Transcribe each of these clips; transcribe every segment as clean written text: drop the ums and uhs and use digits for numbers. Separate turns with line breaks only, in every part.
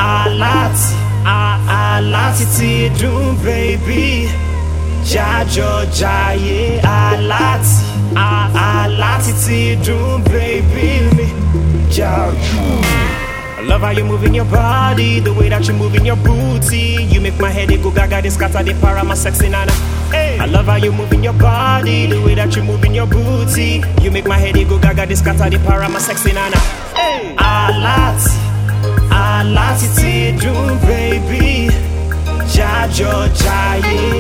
Láti ti dùn baby jájọ jayé láti ti dùn baby mi jájọ. I love how you moving your body, the way that you moving your booty. You make my head go gaga, they scatter, they para my sexy nana. Hey. I love how you moving your body, the way that you moving your booty. You make my head go gaga, they scatter, they para my sexy nana. Hey. Láti ti dùn baby jájọ jayé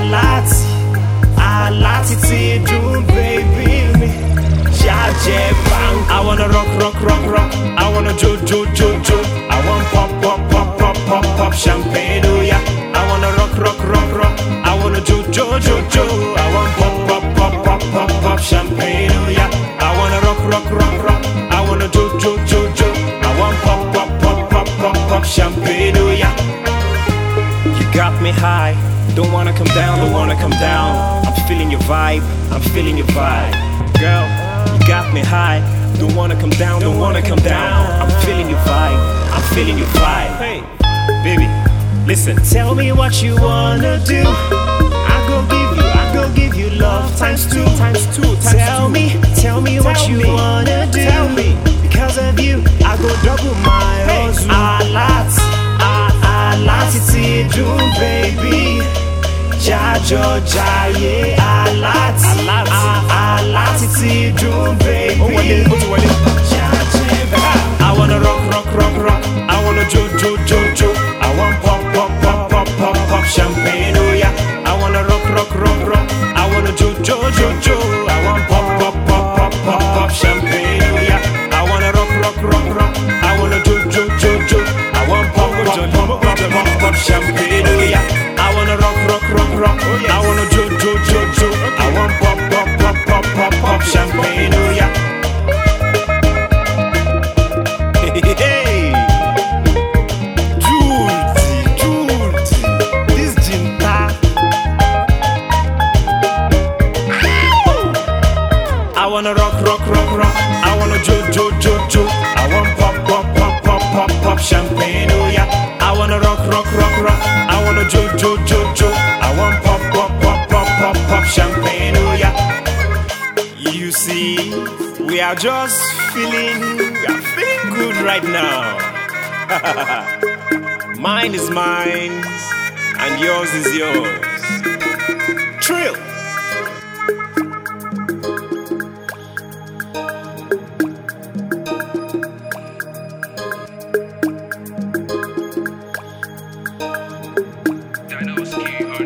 láti ti dùn baby mi jájẹ bang. I wanna rock, I wanna jo. I want pop champagne, oh yeah. I wanna rock, I wanna jo. I want pop champagne, oh yeah. I wanna rock, I wanna jo. I want pop champagne, oh yeah. You got me high, don't wanna come down. I'm feeling your vibe, girl. You got me high, don't wanna come down. I'm feeling your vibe, Hey, baby, listen. Tell me what you wanna do. I go give you love times two. Tell me what you wanna do. Tell me, because of you, I go double my hustle. Láti ti dùn baby jájọ jayé láti ti dùn baby jájẹ bá. I wanna rock, I wanna jo. I want pop champagne, oh yeah. I wanna rock, I wanna jo. I want pop champagne, oh yeah. I wanna rock, I wanna jo. I want pop champagne, oh yeah. I wanna rock, I wanna jo. I want pop champagne, oh yeah. Hey, Julti, this Jinta. I wanna rock, I wanna jo. I want pop champagne, oh yeah. I wanna rock, I wanna jo. I want pop champagne, oh yeah. You see, we are just feeling good right now. Mine is mine, and yours is yours. Trill.
Dinoski